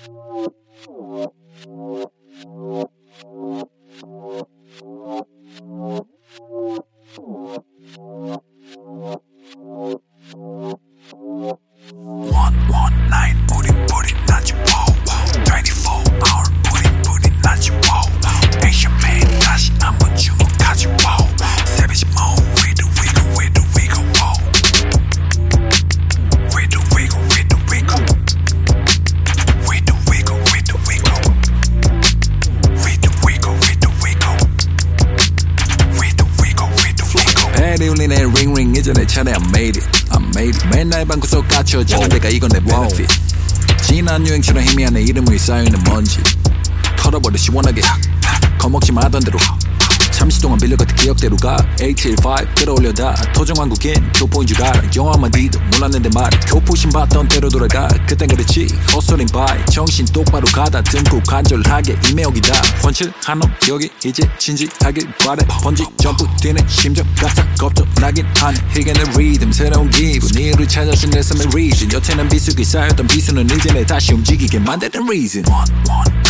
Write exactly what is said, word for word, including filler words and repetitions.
벨이 울리네 ring ring 이제 내 차례 I made it I made it 맨날 방구석 갇혀 작은 데가 이건 내 benefit 진한 유행처럼 희미한 내 이름 위에 쌓여있는 먼지 털어버려 시원하게 겁먹지 마던 대로 잠시 동안 빌려갔던 기억대로 가 eight till five 끌어올려다 토종왕국인 교포인 줄 알아 영화만 뒤도 몰랐는데 말이 교포신 봤던 때로 돌아가 그땐 그랬지 헛소린 바이 정신 똑바로 가다 듬고 간절하게 임해오기다 훤칠 한놈 여기 이제 진지하길 바래 번지 점프 뛰는 심장 가사 겁적나긴 하네 희게는 리듬 새로운 기분 이유를 찾아준 내 삶의 reason 여태는 비수기 쌓였던 비수는 이제 내 다시 움직이게 만드는 reason one, one.